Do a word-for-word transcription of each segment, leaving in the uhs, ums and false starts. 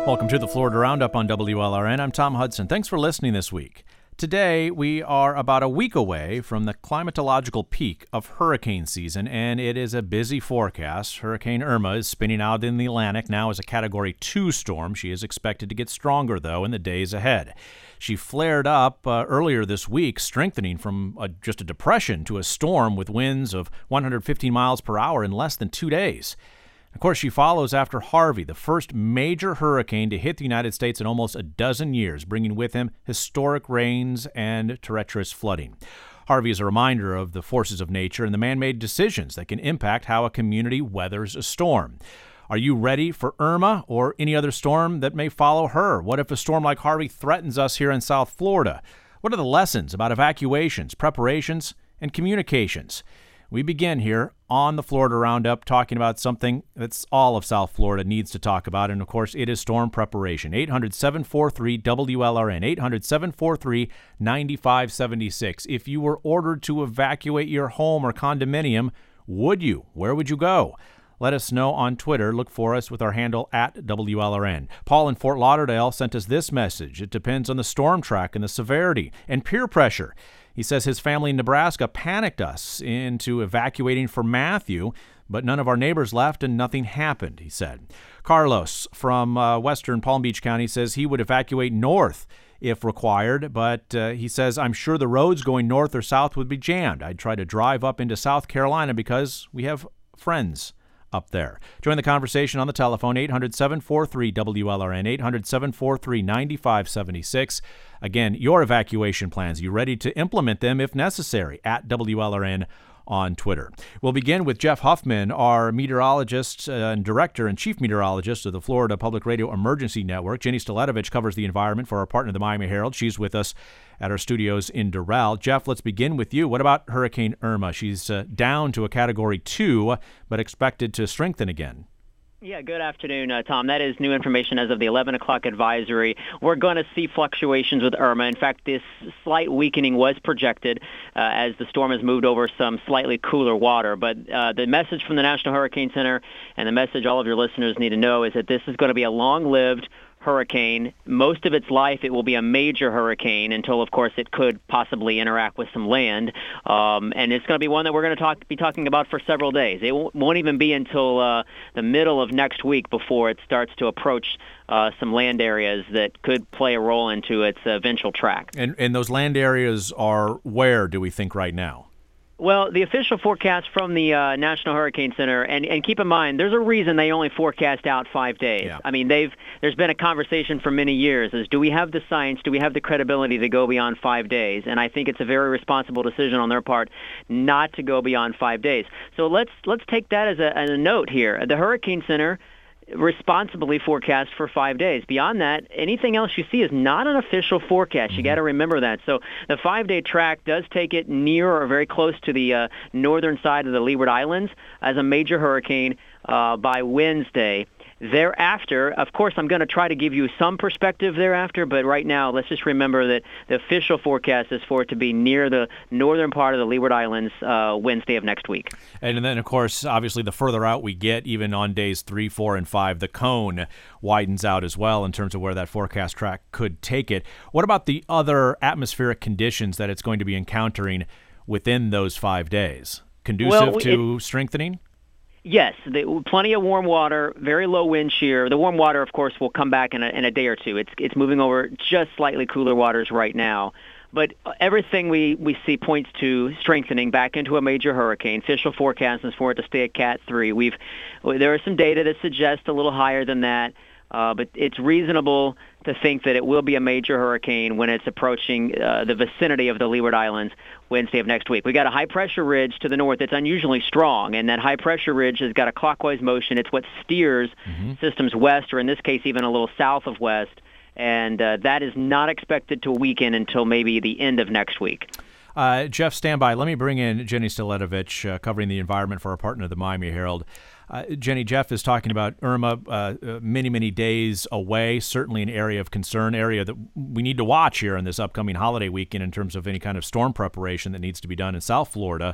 Welcome to the Florida Roundup on W L R N. I'm Tom Hudson. Thanks for listening this week. Today, we are about a week away from the climatological peak of hurricane season, and it is a busy forecast. Hurricane Irma is spinning out in the Atlantic now as a Category two storm. She is expected to get stronger, though, in the days ahead. She flared up uh, earlier this week, strengthening from a, just a depression to a storm with winds of one hundred fifteen miles per hour in less than two days. Of course, she follows after Harvey, the first major hurricane to hit the United States in almost a dozen years, bringing with him historic rains and treacherous flooding. Harvey is a reminder of the forces of nature and the man-made decisions that can impact how a community weathers a storm. Are you ready for Irma or any other storm that may follow her? What if a storm like Harvey threatens us here in South Florida? What are the lessons about evacuations, preparations, and communications? We begin here on the Florida Roundup talking about something that's all of South Florida needs to talk about, and of course it is storm preparation. eight hundred, seven four three, W L R N, eight hundred, seven four three, nine five seven six. If you were ordered to evacuate your home or condominium, would you? Where would you go? Let us know on Twitter. Look for us with our handle at W L R N. Paul in Fort Lauderdale sent us this message. It depends on the storm track and the severity and peer pressure. He says his family in Nebraska panicked us into evacuating for Matthew, but none of our neighbors left and nothing happened, he said. Carlos from uh, western Palm Beach County says he would evacuate north if required, but uh, he says, I'm sure the roads going north or south would be jammed. I'd try to drive up into South Carolina because we have friends up there. Join the conversation on the telephone, eight hundred, seven four three, W L R N, eight hundred, seven four three, nine five seven six. Again, your evacuation plans. You ready to implement them if necessary at W L R N on Twitter. We'll begin with Jeff Huffman, our meteorologist and director and chief meteorologist of the Florida Public Radio Emergency Network. Jenny Staletovich covers the environment for our partner, the Miami Herald. She's with us at our studios in Doral. Jeff, let's begin with you. What about Hurricane Irma? She's uh, down to a Category two, but expected to strengthen again. Yeah, good afternoon, uh, Tom. That is new information as of the eleven o'clock advisory. We're going to see fluctuations with Irma. In fact, this slight weakening was projected uh, as the storm has moved over some slightly cooler water. But uh, the message from the National Hurricane Center and the message all of your listeners need to know is that this is going to be a long-lived hurricane. Most of its life, it will be a major hurricane until, of course, it could possibly interact with some land. Um, and it's going to be one that we're going to talk, be talking about for several days. It won't, won't even be until uh, the middle of next week before it starts to approach uh, some land areas that could play a role into its uh, eventual track. And, and those land areas are where, do we think, right now? Well, the official forecast from the uh, National Hurricane Center, and, and keep in mind, there's a reason they only forecast out five days. Yeah. I mean, they've there's been a conversation for many years is, do we have the science, do we have the credibility to go beyond five days? And I think it's a very responsible decision on their part not to go beyond five days. So let's let's take that as a, as a note here. The Hurricane Center responsibly forecast for five days. Beyond that, anything else you see is not an official forecast. You got to remember that. So the five-day track does take it near or very close to the uh, northern side of the Leeward Islands as a major hurricane uh, by Wednesday. Thereafter, of course, I'm going to try to give you some perspective thereafter, but right now, let's just remember that the official forecast is for it to be near the northern part of the Leeward Islands uh, Wednesday of next week. And then, of course, obviously, the further out we get, even on days three, four, and five, the cone widens out as well in terms of where that forecast track could take it. What about the other atmospheric conditions that it's going to be encountering within those five days? Conducive well, to it, strengthening? Yes, the, plenty of warm water, very low wind shear. The warm water, of course, will come back in a, in a day or two. It's it's moving over just slightly cooler waters right now. But everything we, we see points to strengthening back into a major hurricane. Official forecast is for it to stay at Cat three. We've there is some data that suggests a little higher than that. Uh, but it's reasonable to think that it will be a major hurricane when it's approaching uh, the vicinity of the Leeward Islands Wednesday of next week. We got a high-pressure ridge to the north that's unusually strong, and that high-pressure ridge has got a clockwise motion. It's what steers mm-hmm. systems west, or in this case, even a little south of west, and uh, that is not expected to weaken until maybe the end of next week. Uh, Jeff, stand by. Let me bring in Jenny Staletovich, uh, covering the environment for our partner, the Miami Herald. Uh, Jenny, Jeff is talking about Irma uh, many, many days away, certainly an area of concern, area that we need to watch here in this upcoming holiday weekend in terms of any kind of storm preparation that needs to be done in South Florida.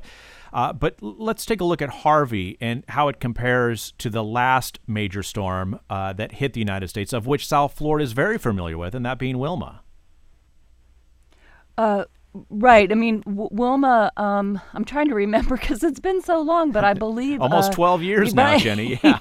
Uh, but let's take a look at Harvey and how it compares to the last major storm uh, that hit the United States, of which South Florida is very familiar with, and that being Wilma. Uh, right. I mean, w- Wilma, um, I'm trying to remember because it's been so long, but I believe... Almost uh, twelve years now, right? Jenny. Yeah.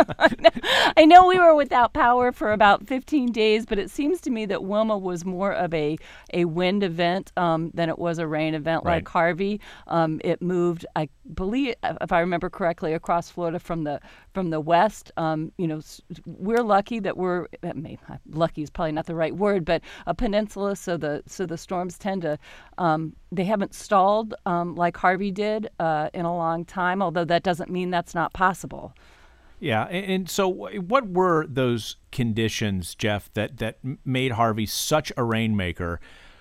I know we were without power for about fifteen days, but it seems to me that Wilma was more of a, a wind event um, than it was a rain event Right. like Harvey. Um, it moved, I believe, if I remember correctly, across Florida from the from the west. Um, you know, s- we're lucky that we're I mean, lucky is probably not the right word, but a peninsula, so the so the storms tend to um, they haven't stalled um, like Harvey did uh, in a long time. Although that doesn't mean that's not possible. Yeah, and, and so what were those conditions, Jeff, that, that made Harvey such a rainmaker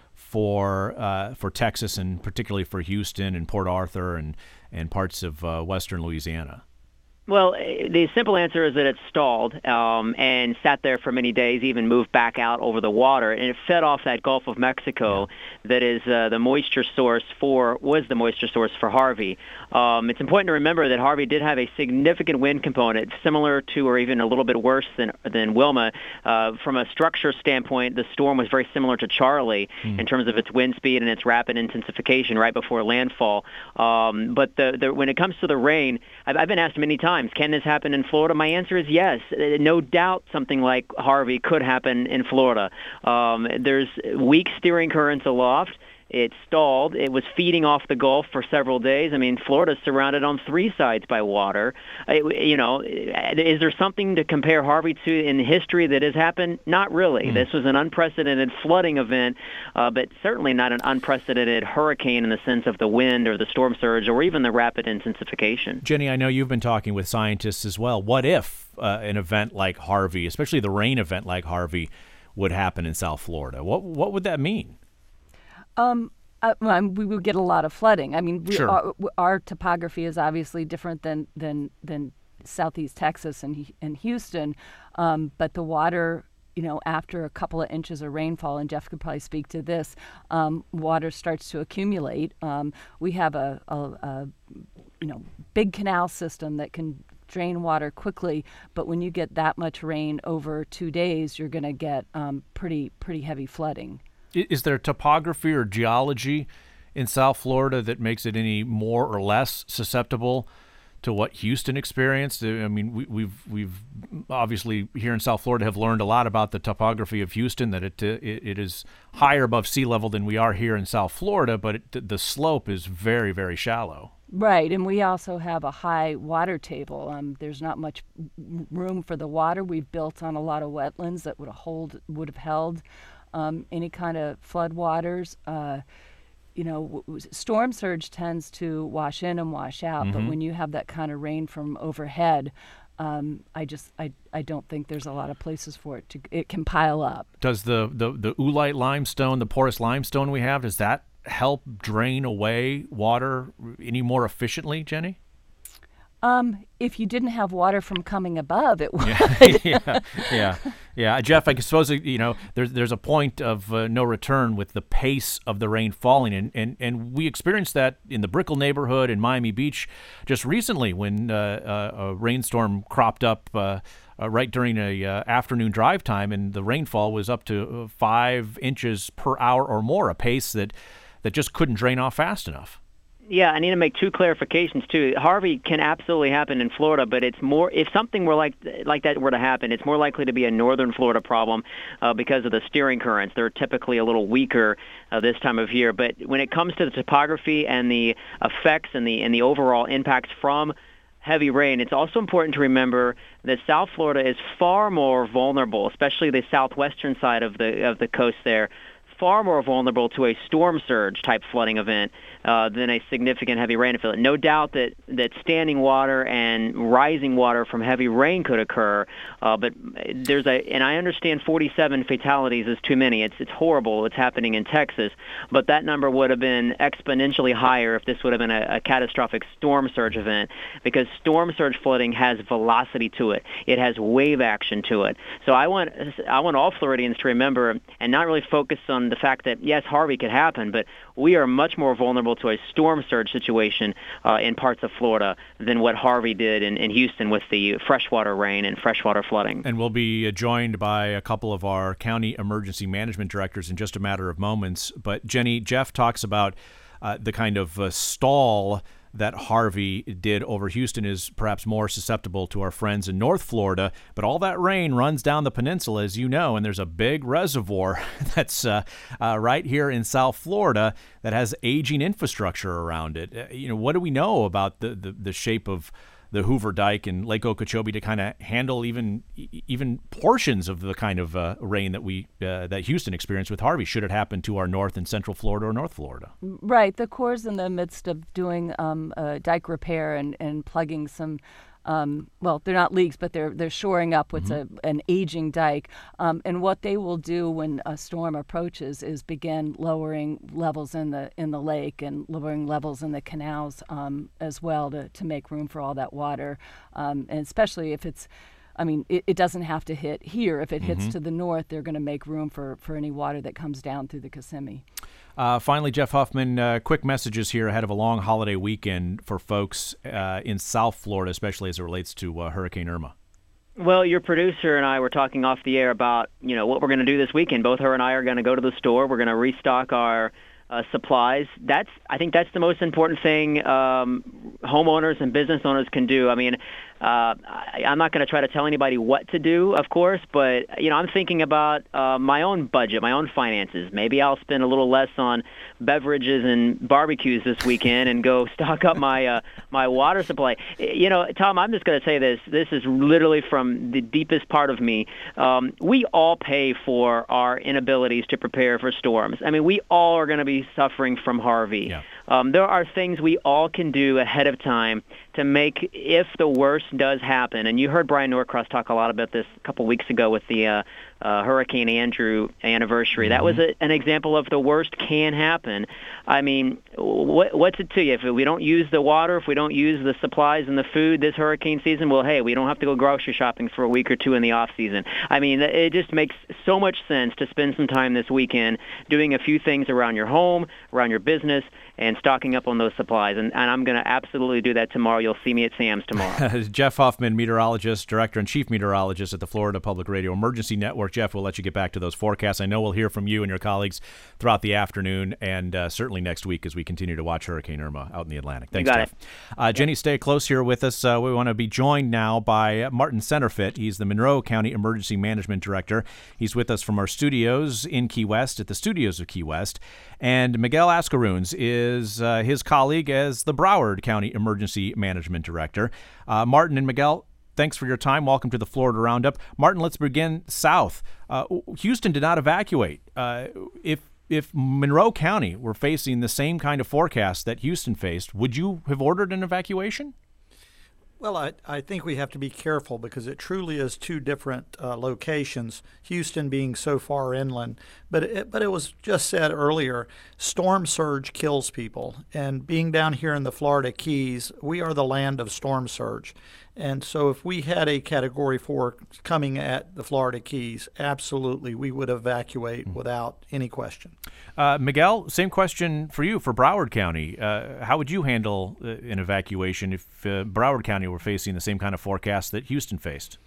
for uh, for Texas and particularly for Houston and Port Arthur and, and parts of uh, western Louisiana? Well, eh, the simple answer is that it stalled um, and sat there for many days, even moved back out over the water, and it fed off that Gulf of Mexico that is uh, the moisture source for, was the moisture source for Harvey. Um, it's important to remember that Harvey did have a significant wind component, similar to or even a little bit worse than than Wilma. Uh, from a structure standpoint, the storm was very similar to Charley mm. in terms of its wind speed and its rapid intensification right before landfall. Um, but the, the, when it comes to the rain, I've, I've been asked many times, can this happen in Florida? My answer is yes. No doubt something like Harvey could happen in Florida. Um, there's weak steering currents aloft. It stalled. It was feeding off the Gulf for several days. I mean, Florida's surrounded on three sides by water. It, you know, is there something to compare Harvey to in history that has happened? Not really. Mm. This was an unprecedented flooding event, uh, but certainly not an unprecedented hurricane in the sense of the wind or the storm surge or even the rapid intensification. Jenny, I know you've been talking with scientists as well. What if uh, an event like Harvey, especially the rain event like Harvey, would happen in South Florida? What what would that mean? Um, uh, well, we would get a lot of flooding. I mean, we, Sure. our, our topography is obviously different than than than Southeast Texas and and Houston, um, but the water, you know, after a couple of inches of rainfall, and Jeff could probably speak to this, um, water starts to accumulate. Um, we have a, a, a you know big canal system that can drain water quickly, but when you get that much rain over two days, you're going to get um, pretty pretty heavy flooding. Is there topography or geology in South Florida that makes it any more or less susceptible to what Houston experienced? I mean, we, we've we've obviously here in South Florida have learned a lot about the topography of Houston, that it it, it is higher above sea level than we are here in South Florida, but it, the slope is very, very shallow. Right, and we also have a high water table. Um, there's not much room for the water. We've built on a lot of wetlands that would hold would have held Um, any kind of flood waters. Uh, you know, w- storm surge tends to wash in and wash out, mm-hmm. but when you have that kind of rain from overhead, um, I just I, I don't think there's a lot of places for it to. It can pile up. Does the the the oolite limestone, the porous limestone we have, does that help drain away water any more efficiently, Jenny? Um, if you didn't have water from coming above, it would. Yeah, yeah, yeah, yeah. Jeff, I suppose you know there's there's a point of uh, no return with the pace of the rain falling, and, and and we experienced that in the Brickell neighborhood in Miami Beach just recently when uh, uh, a rainstorm cropped up uh, uh, right during a uh, afternoon drive time, and the rainfall was up to five inches per hour or more, a pace that that just couldn't drain off fast enough. Yeah, I need to make two clarifications too. Harvey can absolutely happen in Florida, but it's more if something were like like that were to happen, it's more likely to be a northern Florida problem uh, because of the steering currents. They're typically a little weaker uh, this time of year. But when it comes to the topography and the effects and the and the overall impacts from heavy rain, it's also important to remember that South Florida is far more vulnerable, especially the southwestern side of the of the coast there, far more vulnerable to a storm surge type flooding event uh, than a significant heavy rain event. No doubt that, that standing water and rising water from heavy rain could occur, uh, but there's a, and I understand forty-seven fatalities is too many. It's it's horrible what's happening in Texas, but that number would have been exponentially higher if this would have been a, a catastrophic storm surge event, because storm surge flooding has velocity to it. It has wave action to it. So I want I want all Floridians to remember and not really focus on the fact that, yes, Harvey could happen, but we are much more vulnerable comparable to a storm surge situation uh, in parts of Florida than what Harvey did in, in Houston with the freshwater rain and freshwater flooding. And we'll be uh, joined by a couple of our county emergency management directors in just a matter of moments. But Jenny, Jeff talks about uh, the kind of uh, stall that Harvey did over Houston is perhaps more susceptible to our friends in North Florida, but all that rain runs down the peninsula, as you know, and there's a big reservoir that's uh, uh, right here in South Florida that has aging infrastructure around it. Uh, you know, what do we know about the, the, the shape of the Hoover Dike and Lake Okeechobee to kind of handle even even portions of the kind of uh, rain that we uh, that Houston experienced with Harvey, should it happen to our North and Central Florida or North Florida? Right. The Corps in the midst of doing um, uh, dike repair and, and plugging some Um, well, they're not leaks, but they're they're shoring up what's mm-hmm. a, an aging dike. Um, and what they will do when a storm approaches is begin lowering levels in the in the lake and lowering levels in the canals um, as well to, to make room for all that water. Um, and especially if it's, I mean, it, it doesn't have to hit here. If it hits mm-hmm. to the north, they're going to make room for, for any water that comes down through the Kissimmee. Uh, finally, Jeff Huffman, uh, quick messages here ahead of a long holiday weekend for folks uh, in South Florida, especially as it relates to uh, Hurricane Irma. Well, your producer and I were talking off the air about, you know, what we're going to do this weekend. Both her and I are going to go to the store. We're going to restock our uh, supplies. That's, I think that's the most important thing um, homeowners and business owners can do. I mean, Uh, I, I'm not going to try to tell anybody what to do, of course, but, you know, I'm thinking about uh, my own budget, my own finances. Maybe I'll spend a little less on beverages and barbecues this weekend and go stock up my uh, my water supply. You know, Tom, I'm just going to say this. This is literally from the deepest part of me. Um, we all pay for our inabilities to prepare for storms. I mean, we all are going to be suffering from Harvey. Yeah. Um, there are things we all can do ahead of time to make, if the worst does happen, and you heard Brian Norcross talk a lot about this a couple weeks ago with the uh, uh, Hurricane Andrew anniversary. Mm-hmm. That was a, an example of the worst can happen. I mean, what, what's it to you? If we don't use the water, if we don't use the supplies and the food this hurricane season, well, hey, we don't have to go grocery shopping for a week or two in the off season. I mean, it just makes so much sense to spend some time this weekend doing a few things around your home, around your business, and stocking up on those supplies. And, and I'm going to absolutely do that tomorrow. You'll see me at Sam's tomorrow. Jeff Huffman, meteorologist, director and chief meteorologist at the Florida Public Radio Emergency Network. Jeff, we'll let you get back to those forecasts. I know we'll hear from you and your colleagues throughout the afternoon and uh, certainly next week as we continue to watch Hurricane Irma out in the Atlantic. Thanks, Jeff. Uh, Jenny, stay close here with us. Uh, we want to be joined now by Martin Centerfit. He's the Monroe County Emergency Management Director. He's with us from our studios in Key West, at the studios of Key West. And Miguel Ascaruns is uh, his colleague as the Broward County Emergency Management Director. Uh, Martin and Miguel, thanks for your time. Welcome to the Florida Roundup. Martin, let's begin south. Uh, Houston did not evacuate. Uh, if if Monroe County were facing the same kind of forecast that Houston faced, would you have ordered an evacuation? Well, I, I think we have to be careful because it truly is two different uh, locations, Houston being so far inland. But it, but it was just said earlier, storm surge kills people. And being down here in the Florida Keys, we are the land of storm surge. And so if we had a Category four coming at the Florida Keys, absolutely, we would evacuate without any question. Uh, Miguel, same question for you for Broward County. Uh, how would you handle uh, an evacuation if uh, Broward County were facing the same kind of forecast that Houston faced?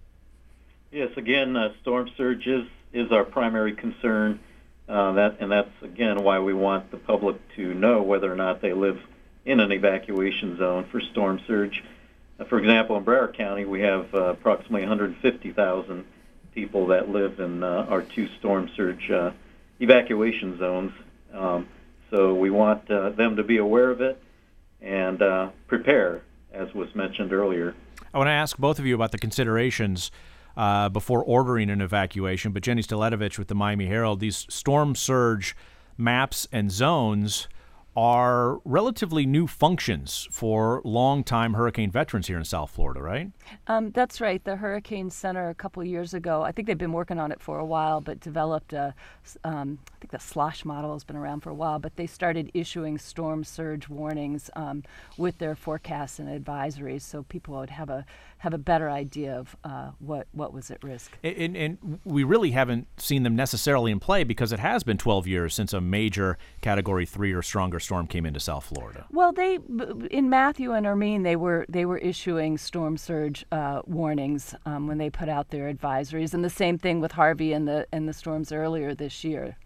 Yes, again, uh, storm surge is, is our primary concern. Uh, that and that's, again, why we want the public to know whether or not they live in an evacuation zone for storm surge. For example, in Broward County, we have uh, approximately one hundred fifty thousand people that live in uh, our two storm surge uh, evacuation zones. Um, so we want uh, them to be aware of it and uh, prepare, as was mentioned earlier. I want to ask both of you about the considerations uh, before ordering an evacuation, but Jenny Staletovich with the Miami Herald, these storm surge maps and zones are relatively new functions for longtime hurricane veterans here in South Florida, right? Um, that's right. The Hurricane Center a couple of years ago, I think they've been working on it for a while, but developed a, um, I think the SLOSH model has been around for a while, but they started issuing storm surge warnings um, with their forecasts and advisories, so people would have a have a better idea of uh, what what was at risk. And, and we really haven't seen them necessarily in play because it has been twelve years since a major Category three or stronger storm came into South Florida. Well, they in Matthew and Hermine, they were they were issuing storm surge uh, warnings um, when they put out their advisories, and the same thing with Harvey and the and the storms earlier this year.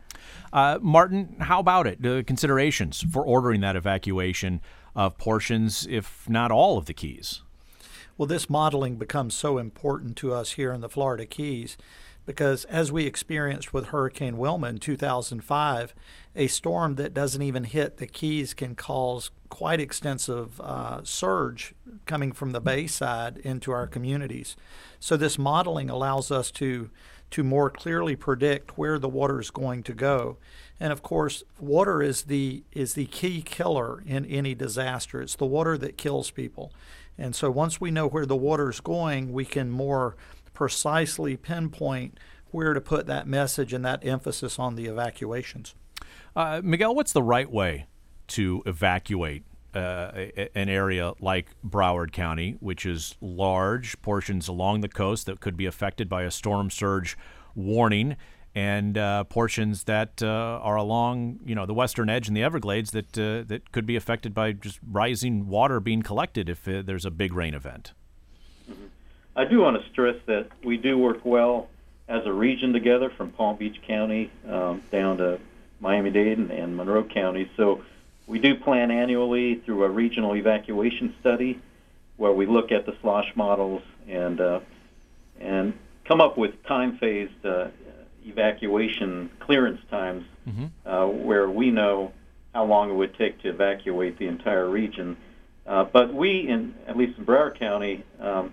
Uh, Martin, how about it? The considerations for ordering that evacuation of portions, if not all, of the Keys? Well, this modeling becomes so important to us here in the Florida Keys because, as we experienced with Hurricane Wilma in two thousand five, a storm that doesn't even hit the Keys can cause quite extensive uh, surge coming from the bayside into our communities. So this modeling allows us to to more clearly predict where the water is going to go. And of course, water is the is the key killer in any disaster. It's the water that kills people. And so once we know where the water is going, we can more precisely pinpoint where to put that message and that emphasis on the evacuations. Uh, Miguel, what's the right way to evacuate uh, a, an area like Broward County, which is large, portions along the coast that could be affected by a storm surge warning, and uh, portions that uh, are along, you know, the western edge and the Everglades that uh, that could be affected by just rising water being collected if uh, there's a big rain event? Mm-hmm. I do want to stress that we do work well as a region together, from Palm Beach County um, down to Miami-Dade and, and Monroe County. So we do plan annually through a regional evacuation study where we look at the slosh models and uh, and come up with time-phased uh, evacuation clearance times, mm-hmm. uh, where we know how long it would take to evacuate the entire region. Uh, but we, in at least in Broward County, um,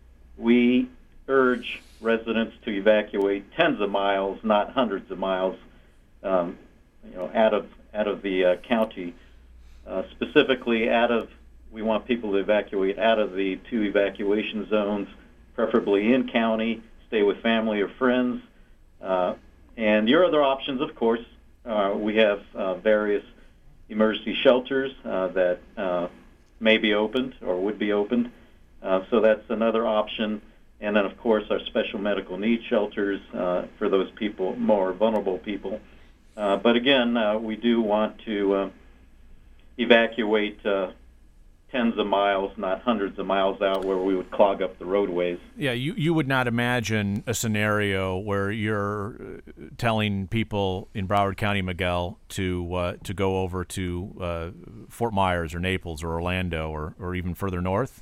we urge residents to evacuate tens of miles, not hundreds of miles, um, you know, out of out of the uh, county. Uh, specifically, out of we want people to evacuate out of the two evacuation zones, preferably in county, stay with family or friends. Uh, and your other options, of course, uh, we have uh, various emergency shelters uh, that uh, may be opened or would be opened. Uh, so that's another option. And then, of course, our special medical needs shelters uh, for those people, more vulnerable people. Uh, but again, uh, we do want to uh, evacuate uh, tens of miles, not hundreds of miles out where we would clog up the roadways. Yeah, you, you would not imagine a scenario where you're telling people in Broward County, Miguel, to uh, to go over to uh, Fort Myers or Naples or Orlando or, or even further north?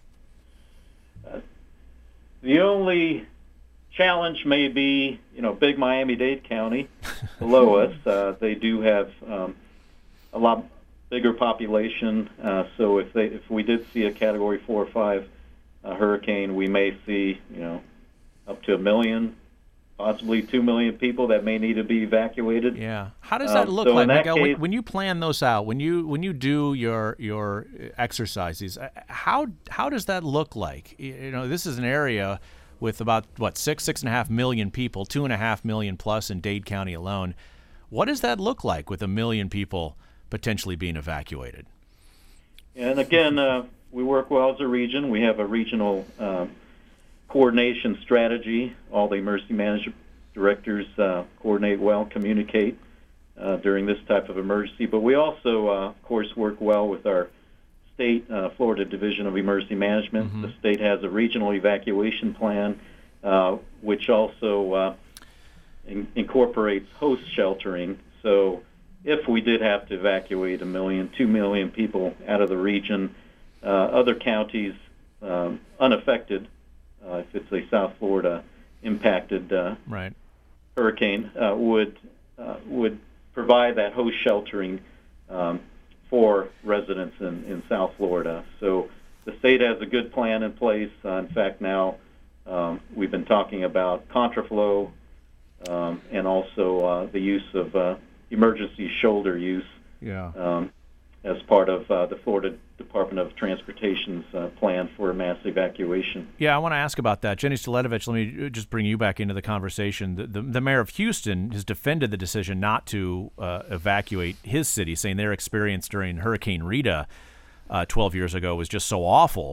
Uh, the only challenge may be, you know, big Miami-Dade County below us. Uh, they do have um, a lot bigger population, uh, so if they if we did see a Category four or five uh, hurricane, we may see, you know, up to a million, possibly two million people that may need to be evacuated. Yeah. How does that um, look so like, in that Miguel? case, when, when you plan those out, when you when you do your your exercises, how how does that look like? You know, this is an area with about what six six and a half million people, two and a half million plus in Dade County alone. What does that look like with a million people potentially being evacuated? And again, uh, we work well as a region. We have a regional uh, coordination strategy. All the emergency management directors uh, coordinate well, communicate uh, during this type of emergency. But we also, uh, of course, work well with our state, uh, Florida Division of Emergency Management. Mm-hmm. The state has a regional evacuation plan, uh, which also uh, in- incorporates host sheltering. So if we did have to evacuate a million, two million people out of the region, uh, other counties um, unaffected, uh, if it's a South Florida impacted uh, right. hurricane, uh, would uh, would provide that host sheltering um, for residents in, in South Florida. So the state has a good plan in place. Uh, in fact, now um, we've been talking about contraflow um, and also uh, the use of uh, emergency shoulder use yeah. um, as part of uh, the Florida Department of Transportation's uh, plan for mass evacuation. Yeah, I want to ask about that. Jenny Staletovich, let me just bring you back into the conversation. The, the, the mayor of Houston has defended the decision not to uh, evacuate his city, saying their experience during Hurricane Rita uh, twelve years ago was just so awful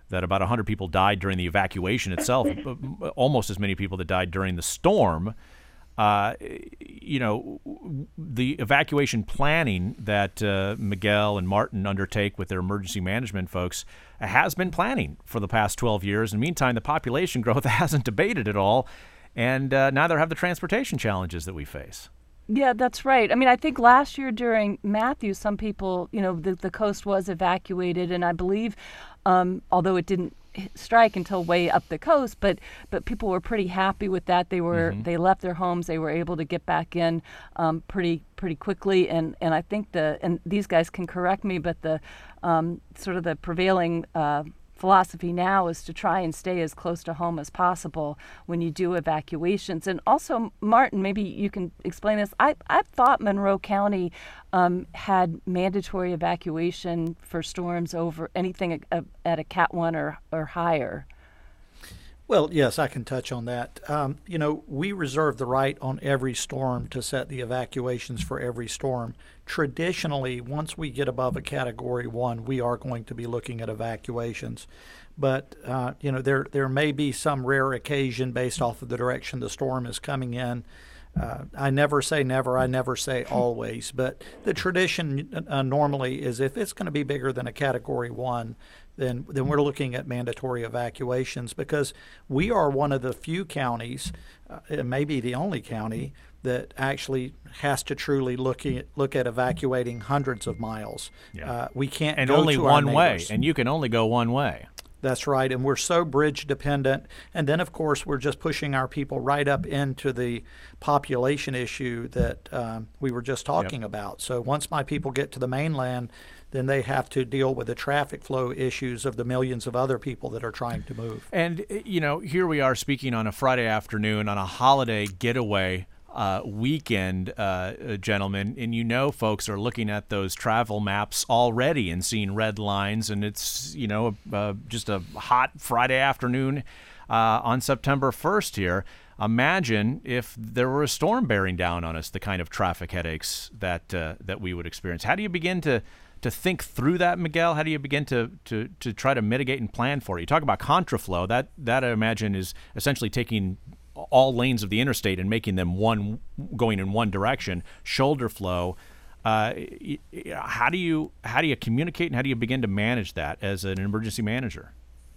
that about one hundred people died during the evacuation itself, almost as many people that died during the storm. Uh, you know, the evacuation planning that uh, Miguel and Martin undertake with their emergency management folks has been planning for the past twelve years. In the meantime, the population growth hasn't abated at all, and uh, neither have the transportation challenges that we face. Yeah, that's right. I mean, I think last year during Matthew, some people, you know, the, the coast was evacuated, and I believe, um, although it didn't strike until way up the coast, but but people were pretty happy with that. They were mm-hmm. they left their homes. They were able to get back in um, pretty pretty quickly, and and I think the and these guys can correct me, but the um, sort of the prevailing Uh, philosophy now is to try and stay as close to home as possible when you do evacuations. And also, Martin, maybe you can explain this. I, I thought Monroe County um, had mandatory evacuation for storms over anything at, at a Cat one or, or higher. Well, yes, I can touch on that. Um, you know, we reserve the right on every storm to set the evacuations for every storm. Traditionally, once we get above a Category one, we are going to be looking at evacuations. But, uh, you know, there, there may be some rare occasion based off of the direction the storm is coming in. Uh, I never say never, I never say always, but the tradition uh, normally is if it's going to be bigger than a Category one, then then we're looking at mandatory evacuations, because we are one of the few counties, uh, it may be the only county, that actually has to truly look at, look at evacuating hundreds of miles. Yeah. Uh, we can't and go only to one our way, neighbors. and you can only go one way. That's right, and we're so bridge dependent. And then, of course, we're just pushing our people right up into the population issue that um, we were just talking yep. about. So once my people get to the mainland, then they have to deal with the traffic flow issues of the millions of other people that are trying to move. And, you know, here we are speaking on a Friday afternoon on a holiday getaway Uh, weekend, uh, gentlemen, and you know folks are looking at those travel maps already and seeing red lines, and it's, you know, uh, just a hot Friday afternoon uh, on September first here. Imagine if there were a storm bearing down on us, the kind of traffic headaches that uh, that we would experience. How do you begin to to think through that, Miguel? How do you begin to, to, to try to mitigate and plan for it? You talk about contraflow. That, that I imagine is essentially taking all lanes of the interstate and making them one going in one direction. Shoulder flow. Uh, how do you how do you communicate and how do you begin to manage that as an emergency manager?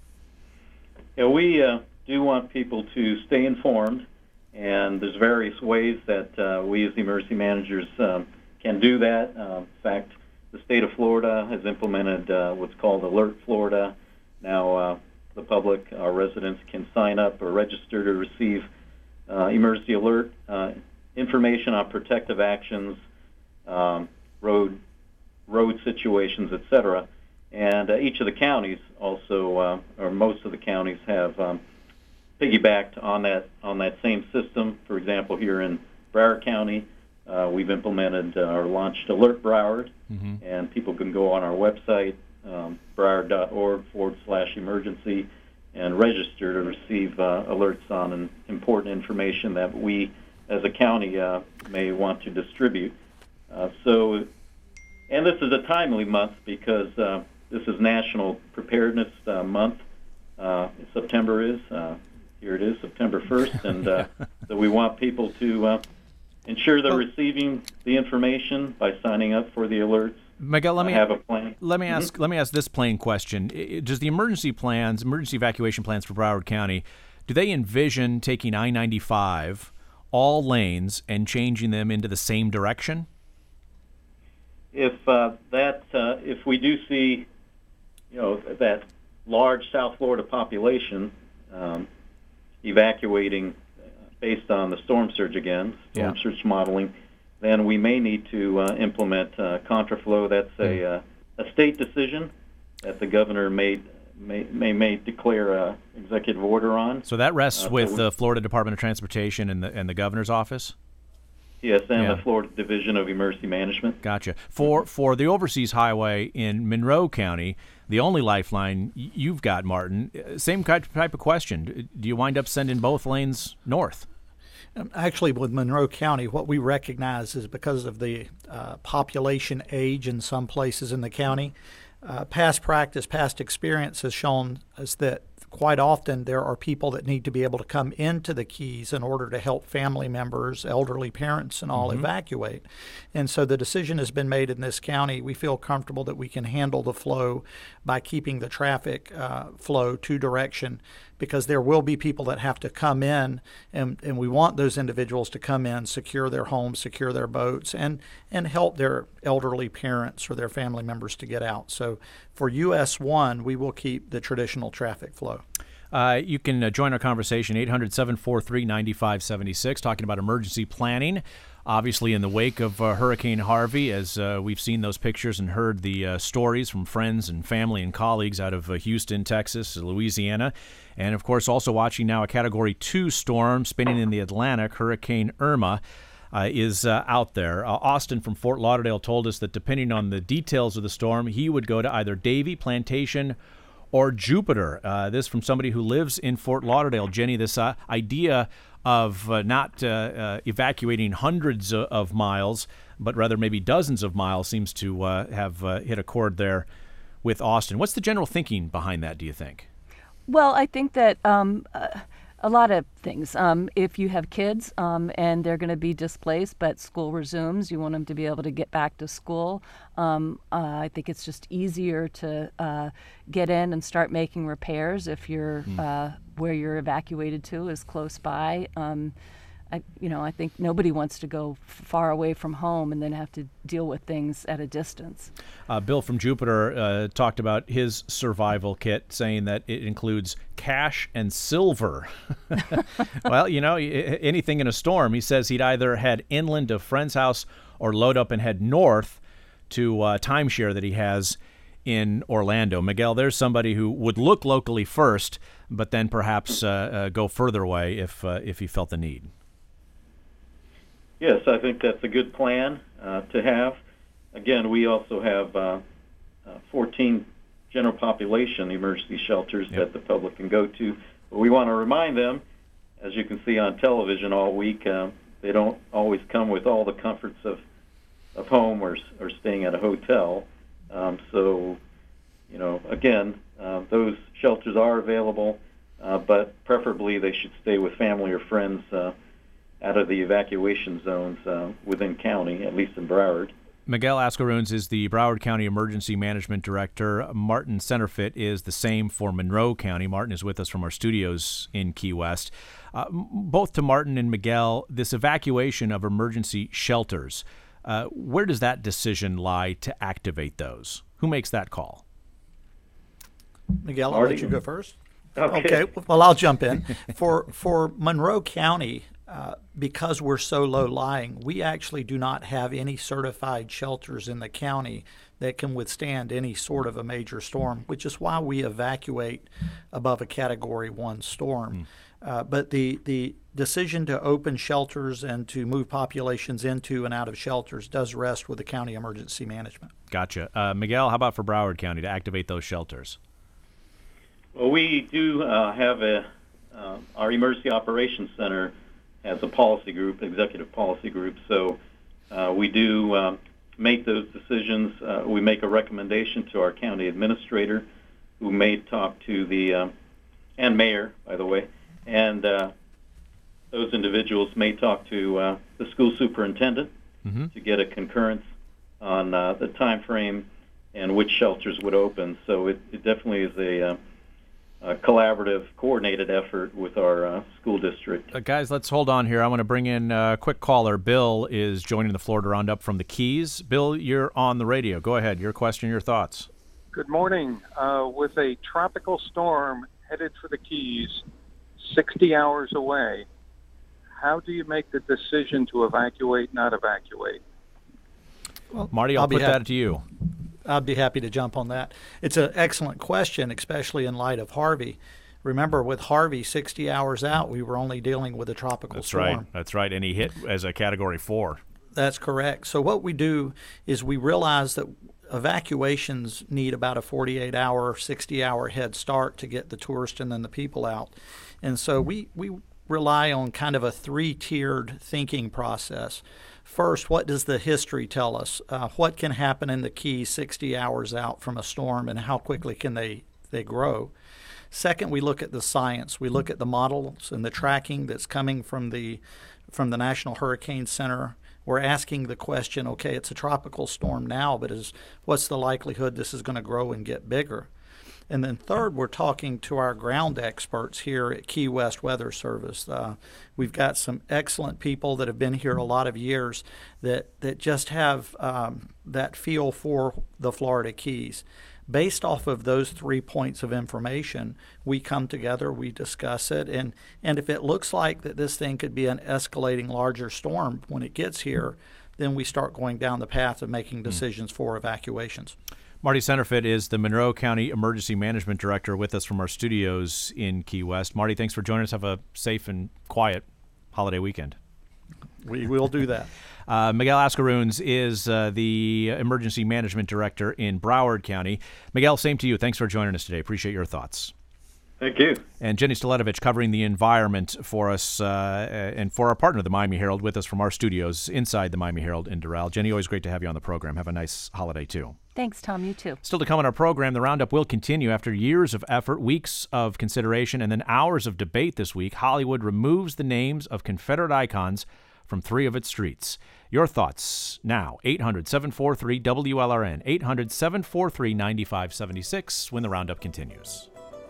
Yeah, we uh, do want people to stay informed, and there's various ways that uh, we as the emergency managers um, can do that. Uh, in fact, the state of Florida has implemented uh, what's called Alert Florida. Now, uh, the public, our residents, can sign up or register to receive uh, emergency alert uh, information on protective actions, um, road road situations, et cetera. And uh, each of the counties also, uh, or most of the counties, have um, piggybacked on that on that same system. For example, here in Broward County, uh, we've implemented uh, or launched Alert Broward, mm-hmm. and people can go on our website, Um, Broward.org forward slash emergency, and register to receive uh, alerts on an important information that we as a county uh, may want to distribute. Uh, so, and this is a timely month because uh, this is National Preparedness uh, Month. Uh, September is, uh, here it is, September first, and uh, so we want people to uh, ensure they're receiving the information by signing up for the alerts. Miguel, let me have a plan. Let me ask. Mm-hmm. Let me ask this plain question: does the emergency plans, emergency evacuation plans for Broward County, do they envision taking I ninety-five, all lanes, and changing them into the same direction? If uh, that, uh, if we do see, you know, that large South Florida population um, evacuating based on the storm surge again, storm yeah. surge modeling, then we may need to uh, implement uh, contraflow. That's a, uh, a state decision that the governor may may may, may declare an executive order on. So that rests uh, with so the Florida Department of Transportation and the and the governor's office? Yes, and yeah. the Florida Division of Emergency Management. Gotcha. For for the overseas highway in Monroe County, the only lifeline you've got, Martin, same type of question. Do you wind up sending both lanes north? Actually, with Monroe County, what we recognize is because of the uh, population age in some places in the county, uh, past practice, past experience has shown us that quite often there are people that need to be able to come into the Keys in order to help family members, elderly parents, and all mm-hmm. evacuate. And so the decision has been made in this county. We feel comfortable that we can handle the flow by keeping the traffic uh, flow two direction, because there will be people that have to come in, and, and we want those individuals to come in, secure their homes, secure their boats, and, and help their elderly parents or their family members to get out. So for U S one, we will keep the traditional traffic flow. Uh, you can uh, join our conversation, eight hundred, seven four three, nine five seven six, talking about emergency planning. Obviously, in the wake of uh, Hurricane Harvey, as uh, we've seen those pictures and heard the uh, stories from friends and family and colleagues out of uh, Houston, Texas, Louisiana, and, of course, also watching now a Category two storm spinning in the Atlantic, Hurricane Irma. Uh, is uh, out there. Uh, Austin from Fort Lauderdale told us that depending on the details of the storm, he would go to either Davie, Plantation, or Jupiter. Uh, this from somebody who lives in Fort Lauderdale. Jenny, this uh, idea of uh, not uh, uh, evacuating hundreds of, of miles, but rather maybe dozens of miles seems to uh, have uh, hit a chord there with Austin. What's the general thinking behind that, do you think? Well, I think that um, uh, a lot of things. Um, if you have kids um, and they're going to be displaced, but school resumes, you want them to be able to get back to school. Um, uh, I think it's just easier to uh, get in and start making repairs if you're mm. uh, where you're evacuated to is close by. Um, I, you know, I think nobody wants to go f- far away from home and then have to deal with things at a distance. Uh, Bill from Jupiter uh, talked about his survival kit, saying that it includes cash and silver. Well, you know, anything in a storm. He says he'd either head inland to a friend's house or load up and head north to a timeshare that he has in Orlando. Miguel, there's somebody who would look locally first, but then perhaps uh, uh, go further away if uh, if he felt the need. Yes, I think that's a good plan uh, to have. Again, we also have uh, uh, fourteen general population emergency shelters yep. that the public can go to. But we want to remind them, as you can see on television all week, uh, they don't always come with all the comforts of, of home or, or staying at a hotel. Um, so, you know, again, uh, those shelters are available, uh, but preferably they should stay with family or friends uh, out of the evacuation zones uh, within county, at least in Broward. Miguel Ascaruns is the Broward County Emergency Management Director. Martin Centerfit is the same for Monroe County. Martin is with us from our studios in Key West. Uh, both to Martin and Miguel, this evacuation of emergency shelters, uh, where does that decision lie to activate those? Who makes that call? Miguel, I'll let you go first. Okay. okay. Well, I'll jump in. For for Monroe County, uh, because we're so low-lying, we actually do not have any certified shelters in the county that can withstand any sort of a major storm, which is why we evacuate above a Category one storm. Mm. Uh, but the, the decision to open shelters and to move populations into and out of shelters does rest with the county emergency management. Gotcha. Uh, Miguel, how about for Broward County to activate those shelters? Well, we do uh, have a, uh, our Emergency Operations Center has a policy group, executive policy group, so uh, we do um, make those decisions. Uh, we make a recommendation to our county administrator, who may talk to the, um, and mayor, by the way, and uh, those individuals may talk to uh, the school superintendent mm-hmm. to get a concurrence on uh, the time frame and which shelters would open. So it, it definitely is a uh, A collaborative, coordinated effort with our uh, school district. Uh, guys, let's hold on here. I want to bring in a quick caller. Bill is joining the Florida Roundup from the Keys. Bill, you're on the radio. Go ahead. Your question, your thoughts. Good morning. Uh, with a tropical storm headed for the Keys, sixty hours away, how do you make the decision to evacuate, not evacuate? Well, Marty, I'll, I'll put that to you. I'd be happy to jump on that. It's an excellent question, especially in light of Harvey. Remember, with Harvey, sixty hours out, we were only dealing with a tropical That's storm. That's right. That's right. And he hit as a Category four. That's correct. So what we do is we realize that evacuations need about a forty-eight hour, sixty hour head start to get the tourists and then the people out. And so we, we rely on kind of a three-tiered thinking process. First, what does the history tell us? Uh, what can happen in the Keys sixty hours out from a storm, and how quickly can they, they grow? Second, we look at the science. We look at the models and the tracking that's coming from the from the National Hurricane Center. We're asking the question, okay, it's a tropical storm now, but is what's the likelihood this is going to grow and get bigger? And then third, we're talking to our ground experts here at Key West Weather Service. Uh, we've got some excellent people that have been here a lot of years that, that just have um, that feel for the Florida Keys. Based off of those three points of information, we come together, we discuss it, and, and if it looks like that this thing could be an escalating larger storm when it gets here, then we start going down the path of making decisions mm. for evacuations. Marty Centerfit is the Monroe County Emergency Management Director with us from our studios in Key West. Marty, thanks for joining us. Have a safe and quiet holiday weekend. We will do that. Uh, Miguel Ascaruns is uh, the Emergency Management Director in Broward County. Miguel, same to you. Thanks for joining us today. Appreciate your thoughts. Thank you. And Jenny Staletovich covering the environment for us uh, and for our partner, the Miami Herald, with us from our studios inside the Miami Herald in Doral. Jenny, always great to have you on the program. Have a nice holiday, too. Thanks, Tom. You too. Still to come on our program, the roundup will continue after years of effort, weeks of consideration, and then hours of debate this week. Hollywood removes the names of Confederate icons from three of its streets. Your thoughts now, eight hundred, seven four three, W L R N, eight hundred, seven four three, nine five seven six, when the roundup continues.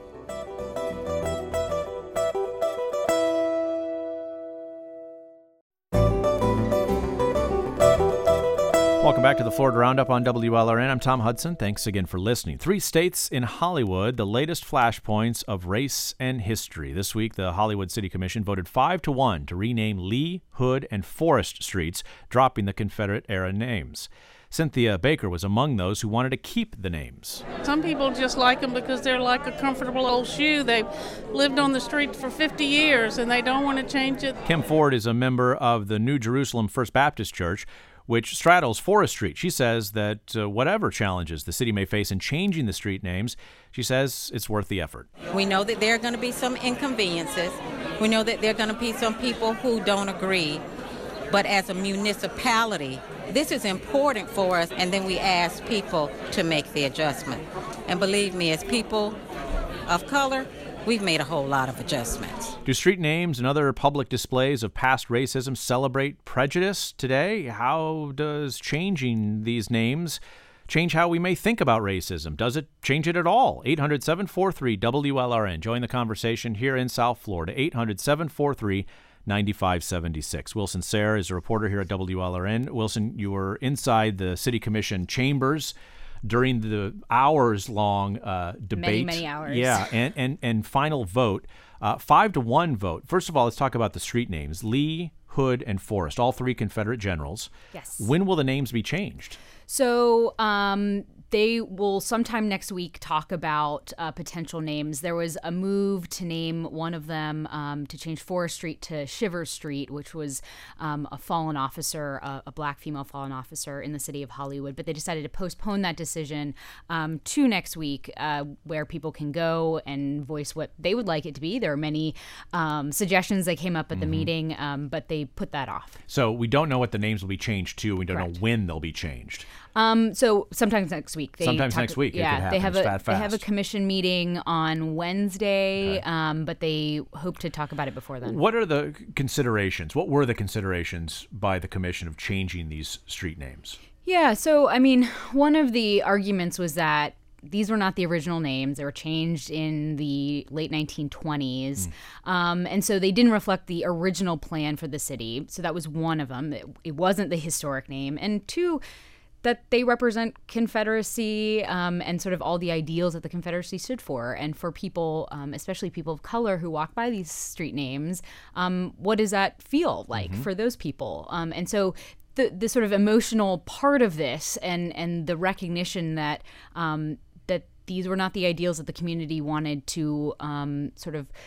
Welcome back to the Florida Roundup on W L R N. I'm Tom Hudson. Thanks again for listening. Three states in Hollywood, the latest flashpoints of race and history. This week, the Hollywood City Commission voted five to one to rename Lee, Hood, and Forest streets, dropping the Confederate-era names. Cynthia Baker was among those who wanted to keep the names. Some people just like them because they're like a comfortable old shoe. They've lived on the street for fifty years, and they don't want to change it. Kim Ford is a member of the New Jerusalem First Baptist Church, which straddles Forest Street. She says that uh, whatever challenges the city may face in changing the street names, she says it's worth the effort. We know that there are going to be some inconveniences. We know that there are going to be some people who don't agree. But as a municipality, this is important for us, and then we ask people to make the adjustment. And believe me, as people of color, we've made a whole lot of adjustments. Do street names and other public displays of past racism celebrate prejudice today? How does changing these names change how we may think about racism? Does it change it at all? eight hundred, seven four three, W L R N. Join the conversation here in South Florida. eight hundred, seven four three, nine five seven six. Wilson Sayre is a reporter here at W L R N. Wilson, you were inside the City Commission chambers during the hours-long uh, debate. Many, many hours. Yeah, and, and, and final vote. Uh, five to one vote. First of all, let's talk about the street names. Lee, Hood, and Forest, all three Confederate generals. Yes. When will the names be changed? So um, they will sometime next week talk about uh, potential names. There was a move to name one of them, um, to change Forest Street to Shivers Street, which was um, a fallen officer, a, a black female fallen officer in the city of Hollywood. But they decided to postpone that decision um, to next week, uh, where people can go and voice what they would like it to be. There are many um, suggestions that came up at the mm-hmm. meeting, um, but they put that off. So we don't know what the names will be changed to. We don't Correct. know when they'll be changed. Um, so sometimes next week. They sometimes talk, next week. Yeah, it could happen. they have It's a fat, they have a fast. commission meeting on Wednesday, Okay. um, but they hope to talk about it before then. What are the considerations? What were the considerations by the commission of changing these street names? Yeah, so I mean, one of the arguments was that these were not the original names. They were changed in the late nineteen twenties. Mm. Um, and so they didn't reflect the original plan for the city. So that was one of them. It, it wasn't the historic name. And two, that they represent Confederacy um, and sort of all the ideals that the Confederacy stood for. And for people, um, especially people of color who walk by these street names, um, what does that feel like mm-hmm. for those people? Um, and so the the sort of emotional part of this and, and the recognition that um, that these were not the ideals that the community wanted to um, sort of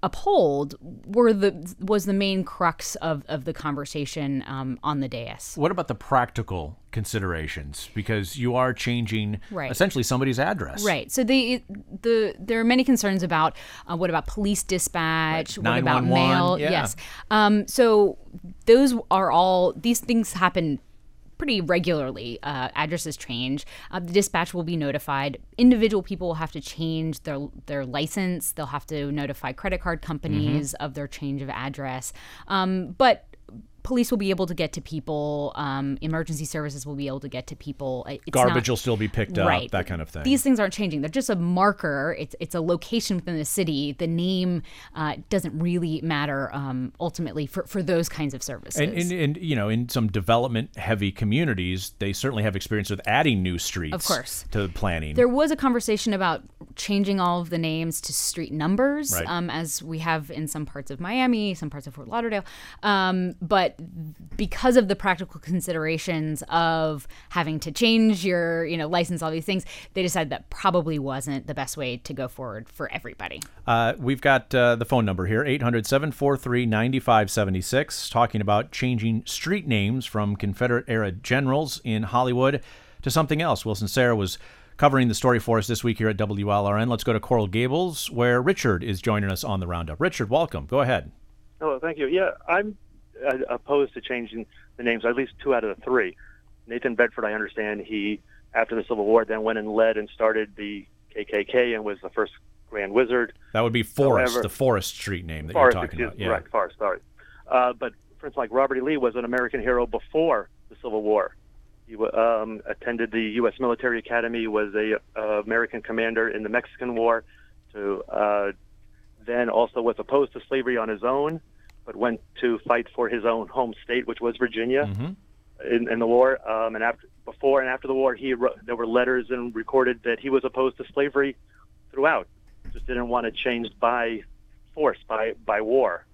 uphold were the was the main crux of, of the conversation um, on the dais. What about the practical considerations? Because you are changing right. essentially somebody's address. Right. So the the there are many concerns about uh, what about police dispatch? Right. What about mail? Yeah. Yes. Um, so those are all these things happen pretty regularly. Uh, addresses change. Uh, the dispatch will be notified. Individual people will have to change their their license. They'll have to notify credit card companies mm-hmm. of their change of address. Um, but police will be able to get to people. Um, emergency services will be able to get to people. It's Garbage not, will still be picked right. up, that kind of thing. These things aren't changing. They're just a marker. It's it's a location within the city. The name uh, doesn't really matter um, ultimately for, for those kinds of services. And, and, and, you know, in some development-heavy communities, they certainly have experience with adding new streets of course. to the planning. There was a conversation about changing all of the names to street numbers, right. um, as we have in some parts of Miami, some parts of Fort Lauderdale. Um, but because of the practical considerations of having to change your, you know, license, all these things, they decided that probably wasn't the best way to go forward for everybody. Uh, we've got uh, the phone number here, eight hundred, seven four three, nine five seven six, talking about changing street names from Confederate-era generals in Hollywood to something else. Wilson Sarah was covering the story for us this week here at W L R N. Let's go to Coral Gables, where Richard is joining us on the Roundup. Richard, welcome. Go ahead. Hello, thank you. Yeah, I'm uh, opposed to changing the names, at least two out of the three. Nathan Bedford, I understand, he, after the Civil War, then went and led and started the K K K and was the first Grand Wizard. That would be Forrest, However, the Forrest Street name that Forrest, you're talking excuse, about. Yeah. Right, Forrest, sorry. Uh, but, for instance, like Robert E. Lee was an American hero before the Civil War. He um, attended the U S Military Academy, was a uh, American commander in the Mexican War, to uh, then also was opposed to slavery on his own, but went to fight for his own home state, which was Virginia, mm-hmm. in, in the war. Um, and after, before and after the war, he wrote, there were letters and recorded that he was opposed to slavery throughout. Just didn't want it changed by force, by by war.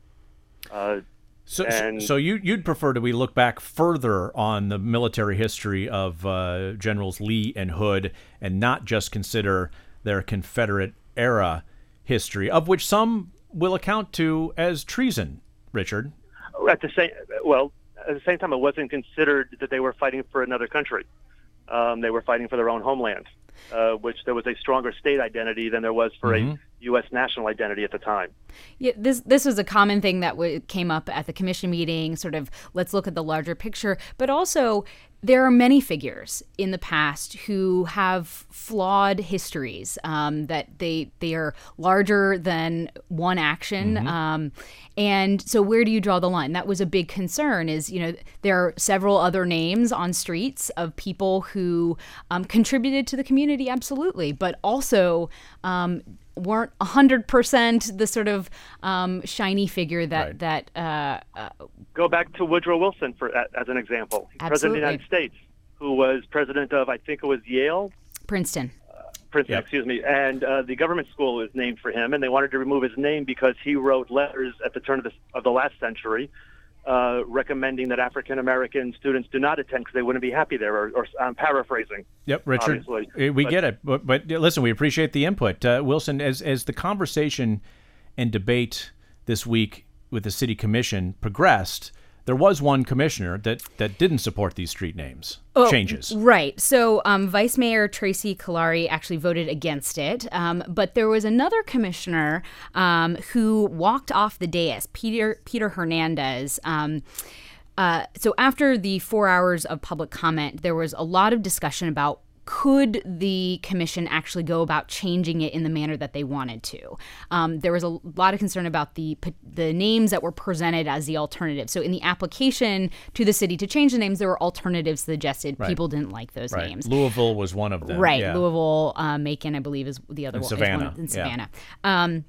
Uh, So, and, so you, you'd prefer that we look back further on the military history of uh, Generals Lee and Hood and not just consider their Confederate-era history, of which some will account to as treason, Richard? At the same, well, at the same time, it wasn't considered that they were fighting for another country. Um, they were fighting for their own homeland, uh, which there was a stronger state identity than there was for mm-hmm. a U S national identity at the time. Yeah, this this was a common thing that w- came up at the commission meeting, sort of let's look at the larger picture, but also there are many figures in the past who have flawed histories, um, that they they are larger than one action. Mm-hmm. Um, and so where do you draw the line? That was a big concern is, you know, there are several other names on streets of people who um, contributed to the community, absolutely, but also um, weren't one hundred percent the sort of um, shiny figure that... Right. that uh, uh, Go back to Woodrow Wilson for as an example. Absolutely. President of the United States, who was president of, I think it was Yale? Princeton. Uh, Princeton, yep. excuse me. And uh, the government school was named for him, and they wanted to remove his name because he wrote letters at the turn of the, of the last century Uh, recommending that African-American students do not attend because they wouldn't be happy there, or, or I'm paraphrasing. Yep, Richard, obviously. we but, get it. But, but listen, we appreciate the input. Uh, Wilson, as, as the conversation and debate this week with the city commission progressed, there was one commissioner that, that didn't support these street names oh, changes. Right. So um, Vice Mayor Tracy Kalari actually voted against it. Um, but there was another commissioner um, who walked off the dais, Peter, Peter Hernandez. Um, uh, so after the four hours of public comment, there was a lot of discussion about could the commission actually go about changing it in the manner that they wanted to? Um, there was a lot of concern about the the names that were presented as the alternative. So in the application to the city to change the names, there were alternatives suggested. Right. People didn't like those right. names. Louisville was one of them. Right. Yeah. Louisville, uh, Macon, I believe, is the other in one. Savannah. Is one in Savannah. Yeah. Um,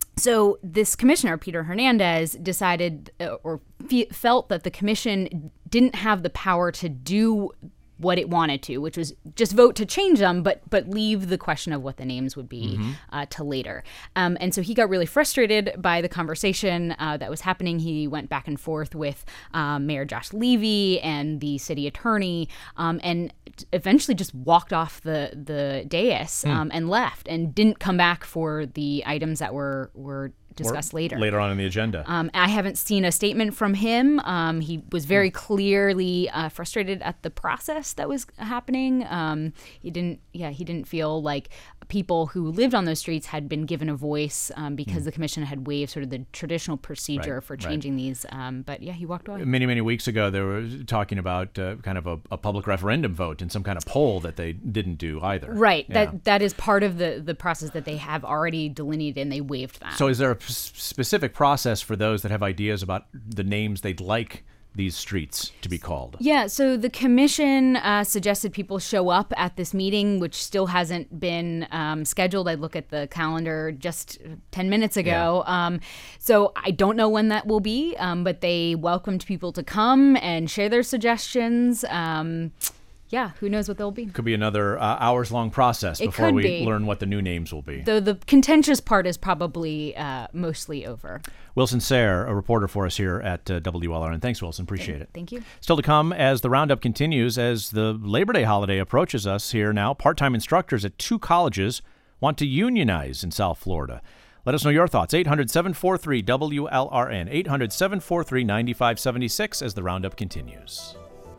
so this commissioner, Peter Hernandez, decided uh, or fe- felt that the commission didn't have the power to do what it wanted to, which was just vote to change them, but but leave the question of what the names would be mm-hmm. uh, to later. Um, and so he got really frustrated by the conversation uh, that was happening. He went back and forth with um, Mayor Josh Levy and the city attorney, um, and eventually just walked off the the dais um, mm. and left, and didn't come back for the items that were were discuss or later. Later on in the agenda. Um, I haven't seen a statement from him. Um, he was very Hmm. clearly uh, frustrated at the process that was happening. Um, he didn't, yeah, he didn't feel like people who lived on those streets had been given a voice um, because Mm. the commission had waived sort of the traditional procedure Right, for right. changing these. Um, but yeah, he walked away. Many, many weeks ago, they were talking about uh, kind of a, a public referendum vote and some kind of poll that they didn't do either. Right. Yeah. That that is part of the, the process that they have already delineated, and they waived that. So is there a p- specific process for those that have ideas about the names they'd like these streets to be called? Yeah, so the commission uh, suggested people show up at this meeting, which still hasn't been um, scheduled. I look at the calendar just ten minutes ago. Yeah. Um, so I don't know when that will be, um, but they welcomed people to come and share their suggestions. Um, yeah, who knows what they'll be. Could be another uh, hours-long process It before could we be. learn what the new names will be. Though the contentious part is probably uh, mostly over. Wilson Sayre, a reporter for us here at uh, W L R N. Thanks, Wilson. Appreciate it. Thank you. Still to come as the roundup continues, as the Labor Day holiday approaches us here now, part-time instructors at two colleges want to unionize in South Florida. Let us know your thoughts. eight hundred, seven four three, W L R N. eight hundred, seven four three, nine five seven six as the roundup continues.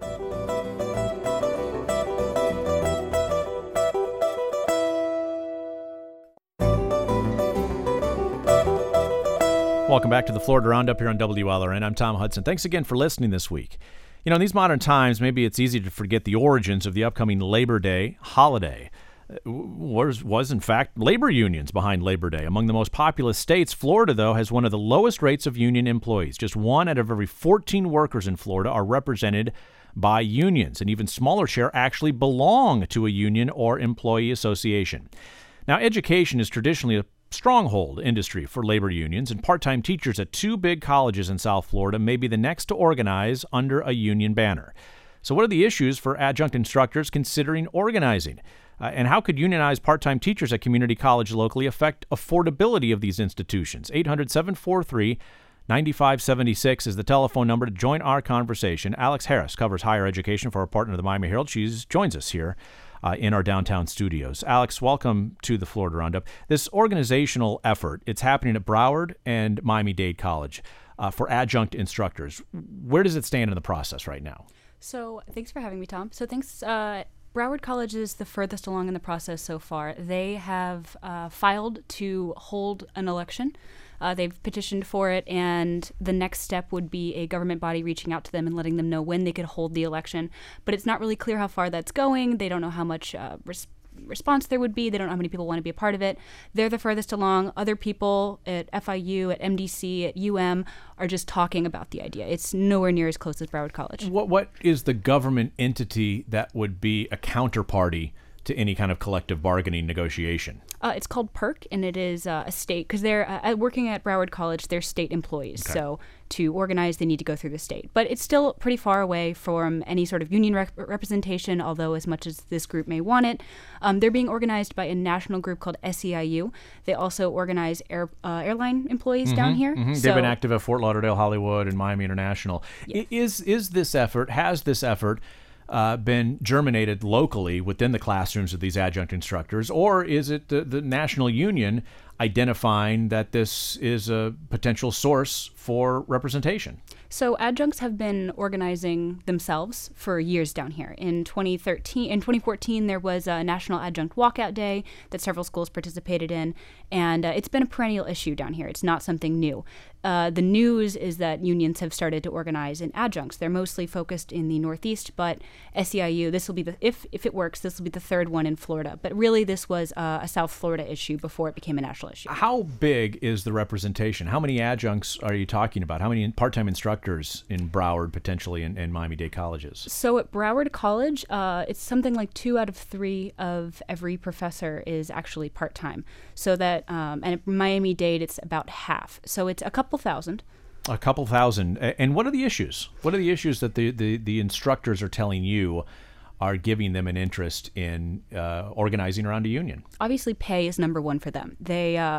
Welcome back to the Florida Roundup here on W L R N. I'm Tom Hudson. Thanks again for listening this week. You know, in these modern times, maybe it's easy to forget the origins of the upcoming Labor Day holiday. Uh, Was, was, in fact, labor unions behind Labor Day. Among the most populous states, Florida, though, has one of the lowest rates of union employees. Just one out of every fourteen workers in Florida are represented by unions. An even smaller share actually belong to a union or employee association. Now, education is traditionally a stronghold industry for labor unions, and part-time teachers at two big colleges in South Florida may be the next to organize under a union banner. So what are the issues for adjunct instructors considering organizing? Uh, and how could unionized part-time teachers at community college locally affect affordability of these institutions? eight hundred, seven four three, nine five seven six is the telephone number to join our conversation. Alex Harris covers higher education for our partner, the Miami Herald. She joins us here Uh, in our downtown studios. Alex, welcome to the Florida Roundup. This organizational effort, it's happening at Broward and Miami-Dade College uh, for adjunct instructors. Where does it stand in the process right now? So thanks for having me, Tom. So thanks. Uh, Broward College is the furthest along in the process so far. They have uh, filed to hold an election. Uh, they've petitioned for it, and the next step would be a government body reaching out to them and letting them know when they could hold the election. But it's not really clear how far that's going. They don't know how much uh, res- response there would be. They don't know how many people want to be a part of it. They're the furthest along. Other people at F I U, at M D C, at U M are just talking about the idea. It's nowhere near as close as Broward College. What What is the government entity that would be a counterparty to any kind of collective bargaining negotiation? Uh, it's called PERC, and it is uh, a state, because they're uh, working at Broward College, they're state employees. Okay. So to organize, they need to go through the state. But it's still pretty far away from any sort of union rep- representation, although as much as this group may want it. Um, they're being organized by a national group called S E I U. They also organize air, uh, airline employees Mm-hmm, down here. mm-hmm. So, They've been active at Fort Lauderdale, Hollywood, and Miami International. Yes. I- Is is this effort, has this effort uh, been germinated locally within the classrooms of these adjunct instructors, or is it the, the national union identifying that this is a potential source for representation? So adjuncts have been organizing themselves for years down here. In twenty thirteen, in twenty fourteen, there was a National Adjunct Walkout Day that several schools participated in, and uh, it's been a perennial issue down here. It's not something new. Uh, the news is that unions have started to organize in adjuncts. They're mostly focused in the Northeast, but S E I U, this will be the if if it works, this will be the third one in Florida. But really, this was uh, a South Florida issue before it became a national issue. How big is the representation? How many adjuncts are you talking about? How many part-time instructors in Broward, potentially, and, and Miami-Dade colleges? So at Broward College, uh, it's something like two out of three of every professor is actually part-time. So that, um, and at Miami-Dade, it's about half. So it's a couple thousand. A couple thousand. A- And what are the issues? What are the issues that the, the, the instructors are telling you are giving them an interest in uh, organizing around a union? Obviously, pay is number one for them. They, uh,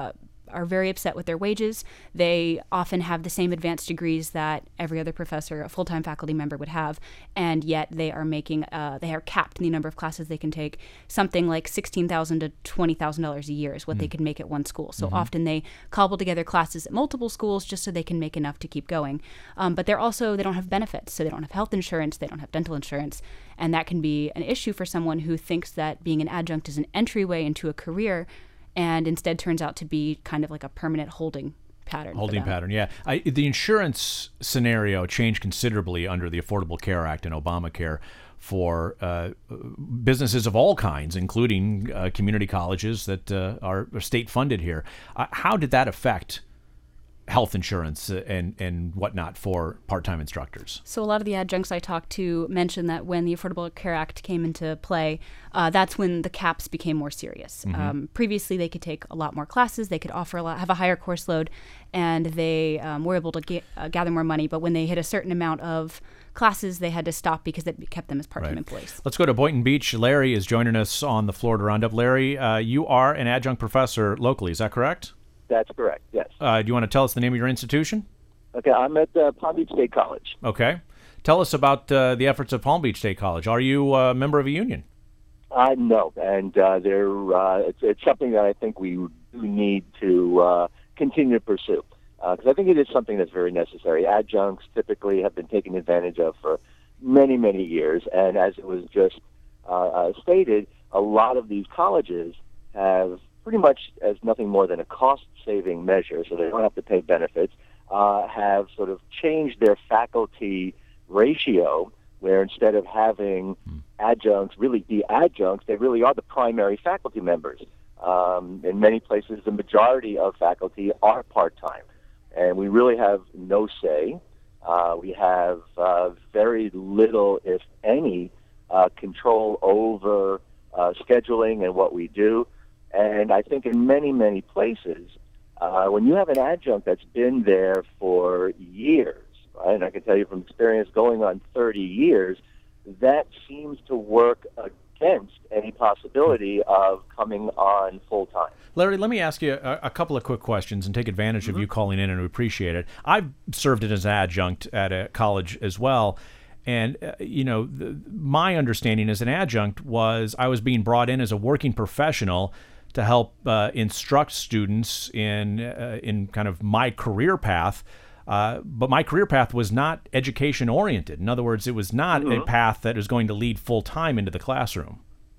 are very upset with their wages. They often have the same advanced degrees that every other professor, a full-time faculty member would have, and yet they are making, uh, they are capped in the number of classes they can take. Something like sixteen thousand dollars to twenty thousand dollars a year is what mm. they can make at one school. So mm-hmm. often they cobble together classes at multiple schools just so they can make enough to keep going. Um, but they're also, they don't have benefits, so they don't have health insurance, they don't have dental insurance, and that can be an issue for someone who thinks that being an adjunct is an entryway into a career, and instead turns out to be kind of like a permanent holding pattern. Holding pattern, yeah. I, the insurance scenario changed considerably under the Affordable Care Act and Obamacare for uh, businesses of all kinds, including uh, community colleges that uh, are, are state funded here. Uh, how did that affect health insurance and, and whatnot for part-time instructors? So a lot of the adjuncts I talked to mentioned that when the Affordable Care Act came into play, uh, that's when the caps became more serious. Mm-hmm. Um, previously, they could take a lot more classes, they could offer a lot, have a higher course load, and they um, were able to get, uh, gather more money. But when they hit a certain amount of classes, they had to stop because it kept them as part-time right. employees. Let's go to Boynton Beach. Larry is joining us on the Florida Roundup. Larry, uh, you are an adjunct professor locally, is that correct? That's correct, yes. Uh, do you want to tell us the name of your institution? Okay, I'm at uh, Palm Beach State College. Okay. Tell us about uh, the efforts of Palm Beach State College. Are you a member of a union? Uh, no, and uh, they're, uh, it's, it's something that I think we do need to uh, continue to pursue, because uh, I think it is something that's very necessary. Adjuncts typically have been taken advantage of for many, many years, and as it was just uh, uh, stated, a lot of these colleges have pretty much as nothing more than a cost-saving measure, so they don't have to pay benefits, uh, have sort of changed their faculty ratio, where instead of having adjuncts really be adjuncts, they really are the primary faculty members. Um, in many places, the majority of faculty are part-time, and we really have no say. Uh, we have uh, very little, if any, uh, control over uh, scheduling and what we do. And I think in many, many places, uh, when you have an adjunct that's been there for years, right, and I can tell you from experience going on thirty years, that seems to work against any possibility of coming on full time. Larry, let me ask you a, a couple of quick questions and take advantage mm-hmm. of you calling in, and we appreciate it. I've served as an adjunct at a college as well. And, uh, you know, the, my understanding as an adjunct was I was being brought in as a working professional to help uh, instruct students in uh, in kind of my career path. Uh, but my career path was not education oriented. In other words, it was not mm-hmm. a path that is going to lead full time into the classroom.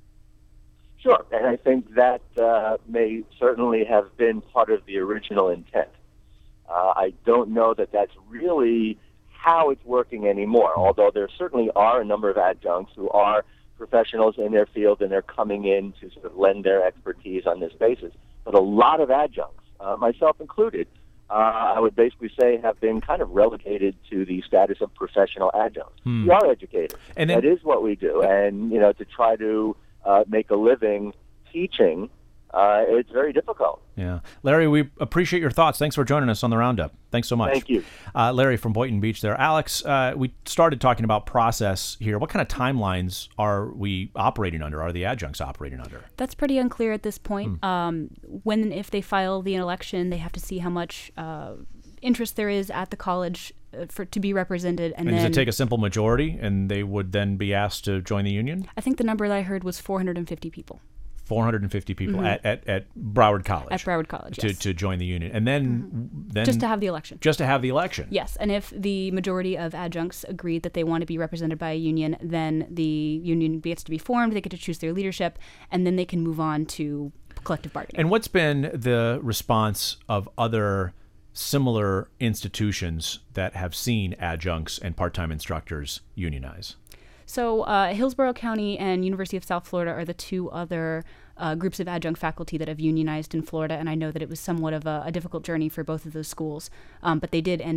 Sure, and I think that uh, may certainly have been part of the original intent. Uh, I don't know that that's really how it's working anymore, although there certainly are a number of adjuncts who are professionals in their field and they're coming in to sort of lend their expertise on this basis. But a lot of adjuncts, uh, myself included, uh, I would basically say have been kind of relegated to the status of professional adjuncts. Hmm. We are educators. And then, that is what we do. And, you know, to try to uh, make a living teaching, uh, it's very difficult. Yeah. Larry, we appreciate your thoughts. Thanks for joining us on the Roundup. Thanks so much. Thank you. Uh, Larry from Boynton Beach there. Alex, uh, we started talking about process here. What kind of timelines are we operating under? Are the adjuncts operating under? That's pretty unclear at this point. Hmm. Um, when, if they file the election, they have to see how much uh, interest there is at the college uh, for to be represented. And, and then, does it take a simple majority, and they would then be asked to join the union? I think the number that I heard was four hundred fifty people. four hundred fifty people mm-hmm. at, at, at Broward College. At Broward College, to, yes. to join the union. And then, mm-hmm. then... Just to have the election. Just to have the election. Yes, and if the majority of adjuncts agreed that they want to be represented by a union, then the union gets to be formed, they get to choose their leadership, and then they can move on to collective bargaining. And what's been the response of other similar institutions that have seen adjuncts and part-time instructors unionize? So uh, Hillsborough County and University of South Florida are the two other uh, groups of adjunct faculty that have unionized in Florida, and I know that it was somewhat of a, a difficult journey for both of those schools, um, but they did end up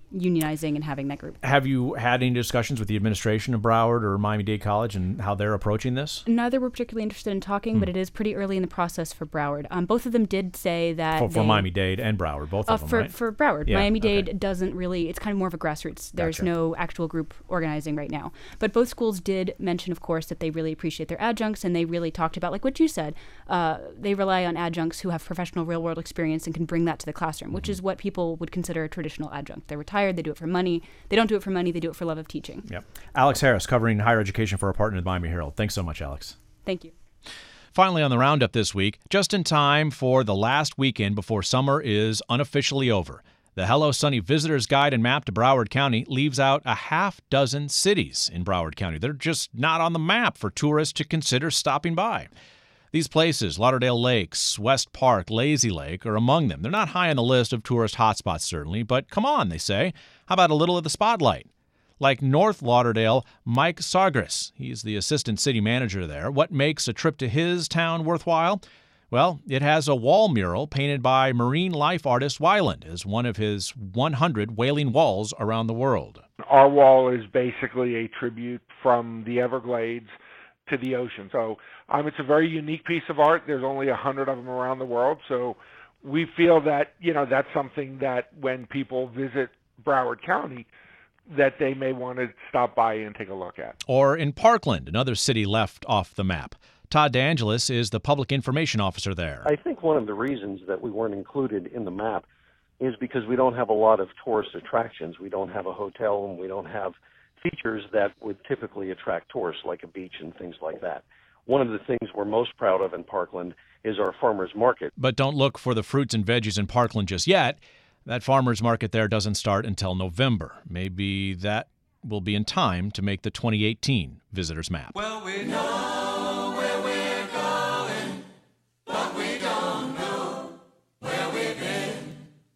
unionizing and having that group. Have you had any discussions with the administration of Broward or Miami-Dade College and how they're approaching this? Neither were particularly interested in talking, hmm. but it is pretty early in the process for Broward. Um, both of them did say that For, they, for Miami-Dade and Broward, both uh, of them, for, right? For Broward. Yeah, Miami-Dade okay. doesn't really, it's kind of more of a grassroots. There's Gotcha. no actual group organizing right now. But both schools did mention, of course, that they really appreciate their adjuncts, and they really talked about, like what you said, uh, they rely on adjuncts who have professional real-world experience and can bring that to the classroom, mm-hmm. which is what people would consider a traditional adjunct. They're retired, they do it for money. They don't do it for money, they do it for love of teaching. Yep. Alex Harris, covering higher education for our partner, the Miami Herald. Thanks so much, Alex. Thank you. Finally on the roundup this week, just in time for the last weekend before summer is unofficially over. The Hello Sunny Visitor's Guide and Map to Broward County leaves out a half dozen cities in Broward County. They're just not on the map for tourists to consider stopping by. These places, Lauderdale Lakes, West Park, Lazy Lake, are among them. They're not high on the list of tourist hotspots, certainly, but come on, they say. How about a little of the spotlight? Like North Lauderdale, Mike Sargris. He's the assistant city manager there. What makes a trip to his town worthwhile? Well, it has a wall mural painted by marine life artist Weiland as one of his one hundred whaling walls around the world. Our wall is basically a tribute from the Everglades to the ocean. So um, it's a very unique piece of art. There's only a hundred of them around the world. So we feel that, you know, that's something that when people visit Broward County, that they may want to stop by and take a look at. Or in Parkland, another city left off the map. Todd DeAngelis is the public information officer there. I think one of the reasons that we weren't included in the map is because we don't have a lot of tourist attractions. We don't have a hotel, and we don't have features that would typically attract tourists, like a beach and things like that. One of the things we're most proud of in Parkland is our farmers market. But don't look for the fruits and veggies in Parkland just yet. That farmers market there doesn't start until November. Maybe that will be in time to make the twenty eighteen visitors map. Well, we know where we're going, but we don't know where we've been.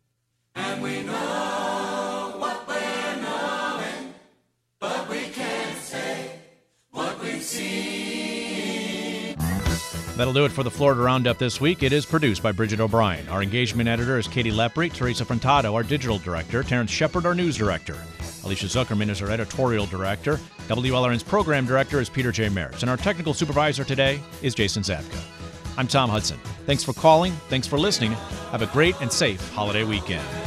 And we know what we're knowing, but we can't say what we've seen. That'll do it for the Florida Roundup this week. It is produced by Bridget O'Brien. Our engagement editor is Katie Lepre, Teresa Frontado, our digital director, Terrence Shepard, our news director. Alicia Zuckerman is our editorial director. W L R N's program director is Peter J. Maris. And our technical supervisor today is Jason Zabka. I'm Tom Hudson. Thanks for calling. Thanks for listening. Have a great and safe holiday weekend.